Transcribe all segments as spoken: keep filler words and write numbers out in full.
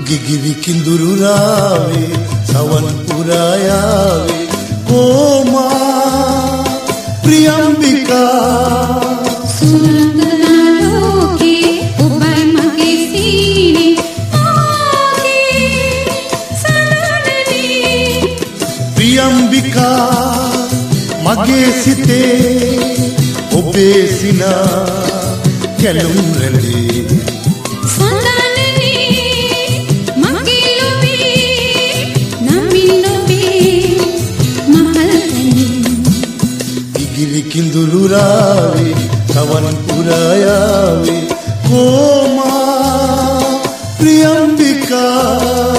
ගිගිවි කිඳුරු රාවේ සවන් පුරායාවේ කොමා ප්‍රියම්බිකා සුරංගනා ලෝකේ ඔබයි මගේ සීනේ ආගේ සනනනේ ප්‍රියම්බිකා මගේ සිතේ ඔබේ සිනා කැලුම් රැඳේ කිඳුරු රාවේ සවන් පුරායාවේ කොමා ප්‍රියම්බිකා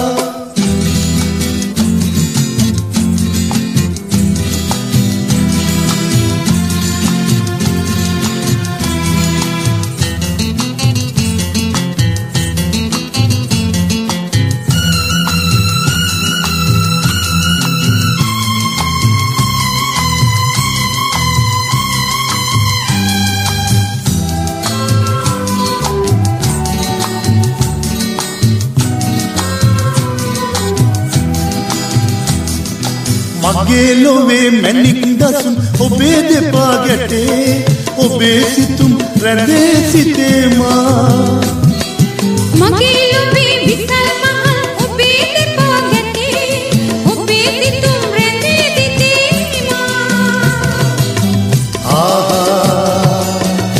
මගේ ලොවේ මැණික් දසුන් ඔබේ දෙපා ගැටේ ඔබේ සිතුම් රැඳේ සිතේ මා මගේ ලොවේ විසල් මහල් ඔබේ දෙපා ගැටේ ඔබේ සිතුම් රැඳේ සිතේ මා ආහා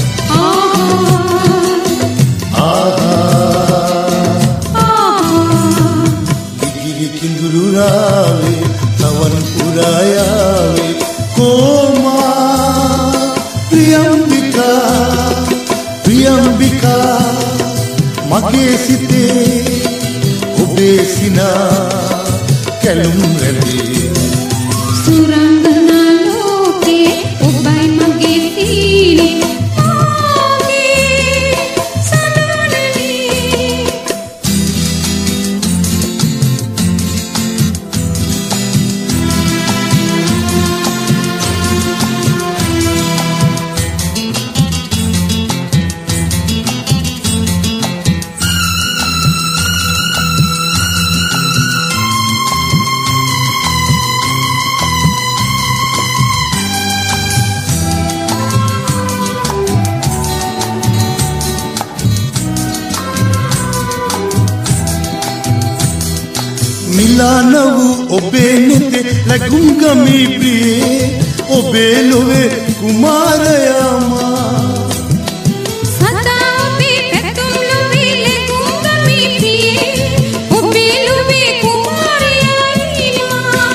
ආහා ආහා ගිගිවි කිඳුරු රාවේ සවන් පුරායාවේ කොමා ප්‍රියම්බිකා ප්‍රියම්බිකා මගේ සිතේ ඔබේ සිනා කැලුම් රැඳේ සුරංගනා ලෝකේ ඔබයි මගේ සීනේ ආගේ සනනනේ මිලාන වූ ඔබේ නෙතේ ලැබුම් ගමී ප්‍රියේ ඔබේ ලොවේ කුමාරයා මා සදා ඔබේ පැතුම් ලොවේ ලැබුම් ගමී ප්‍රියේ ඔබේ ලොවේ කුමාරයයි මා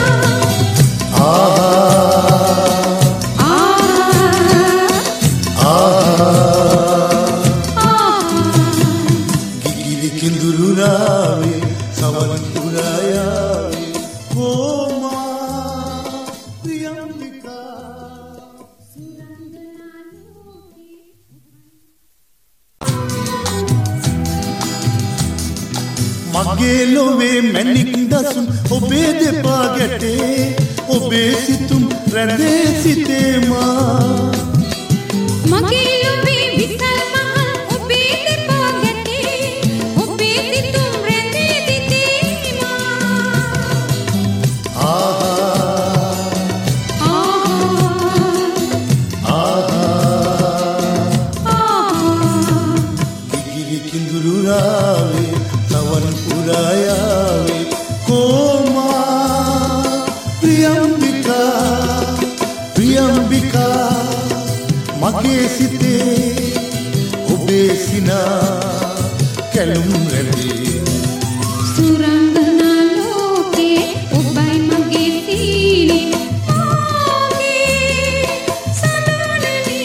ආහා ආහා ගිගිවි කිඳුරු රාවේ සවන් පුරායාවේ කොමා ප්‍රියම්බිකා මගේ ලොවේ මැණික් දසුන් ඔබේ දෙපා ගැටේ ඔබේ සිතුම් රැඳේ සිතේ මා මගේ ලොවේ විසල් මහල් ඔබේ දෙපා ගැටේ ඔබේ සිතුම් රැඳේ සිතේ මා ආහා ආහා ආහා ගිගිවි කිඳුරු රාවේ සවන් පුරායාවේ කොමා ප්‍රියම්බිකා ප්‍රියම්බිකා මගේ සිතේ ඔබේ සිනා කැලුම් රැඳේ සුරංගනා ලෝකේ ඔබයි මගේ සීනේ ආගේ සනනනේ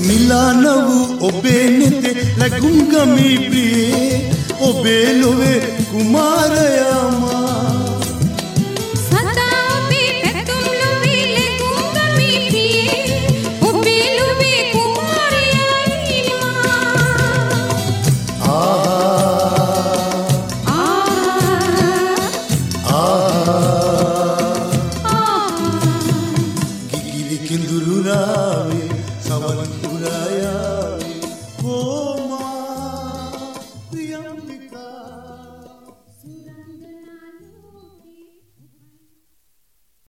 මිලාන වූ ඔබේ නෙතේ ලැබුම් ගමී ප්‍රියේ ඔබේ ලොවේ කුමාරයා මා සදා ඔබේ පැතුම් ලොවේ ලැබුම් ගමී ප්‍රියේ ඔබේ ලොවේ කුමාරයායි මා ආහා ආහා ගිගිලි කිඳුරු රාවේ සවල් පුරායාවේ කොමා ප්‍රියම්බිකා